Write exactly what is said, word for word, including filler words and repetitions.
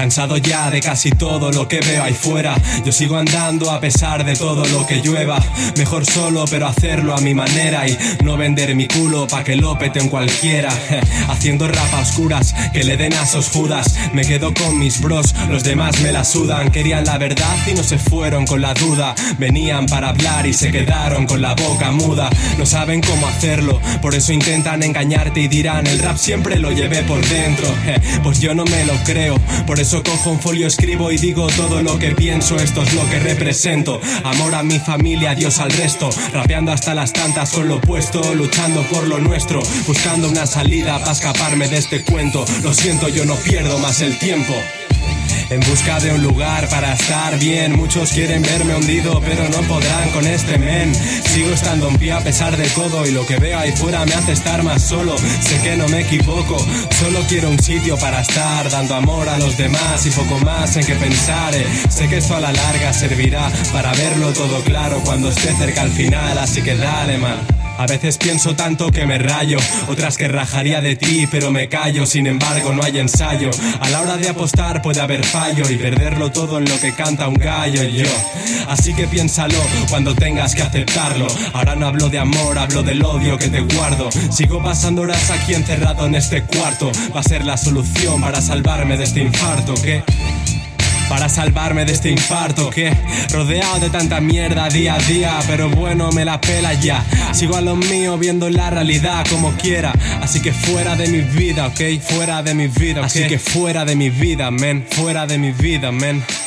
Cansado ya de casi todo lo que veo ahí fuera. Yo sigo andando a pesar de todo lo que llueva. Mejor solo pero hacerlo a mi manera y no vender mi culo pa' que lo peten cualquiera. Haciendo rap a oscuras que le den asos Judas. Me quedo con mis bros, los demás me la sudan. Querían la verdad y no se fueron con la duda. Venían para hablar y se quedaron con la boca muda. No saben cómo hacerlo, por eso intentan engañarte y dirán el rap siempre lo llevé por dentro. Pues yo no me lo creo, por eso cojo un folio, escribo y digo todo lo que pienso. Esto es lo que represento, amor a mi familia, Dios al resto. Rapeando hasta las tantas con lo opuesto, luchando por lo nuestro, buscando una salida para escaparme de este cuento. Lo siento, yo no pierdo más el tiempo. En busca de un lugar para estar bien. Muchos quieren verme hundido, pero no podrán con este men. Sigo estando en pie a pesar de todo, y lo que veo ahí fuera me hace estar más solo. Sé que no me equivoco, solo quiero un sitio para estar, dando amor a los demás y poco más en que pensar. eh. Sé que esto a la larga servirá para verlo todo claro cuando esté cerca al final, así que dale, man. A veces pienso tanto que me rayo, otras que rajaría de ti pero me callo. Sin embargo no hay ensayo, a la hora de apostar puede haber fallo y perderlo todo en lo que canta un gallo y yo. Así que piénsalo cuando tengas que aceptarlo. Ahora no hablo de amor, hablo del odio que te guardo. Sigo pasando horas aquí encerrado en este cuarto. Va a ser la solución para salvarme de este infarto, ¿qué? Para salvarme de este infarto, que rodeado de tanta mierda día a día, pero bueno, me la pela ya. Sigo a lo mío viendo la realidad como quiera. Así que fuera de mi vida, ok, fuera de mi vida, okay. Así que fuera de mi vida, men, fuera de mi vida, men.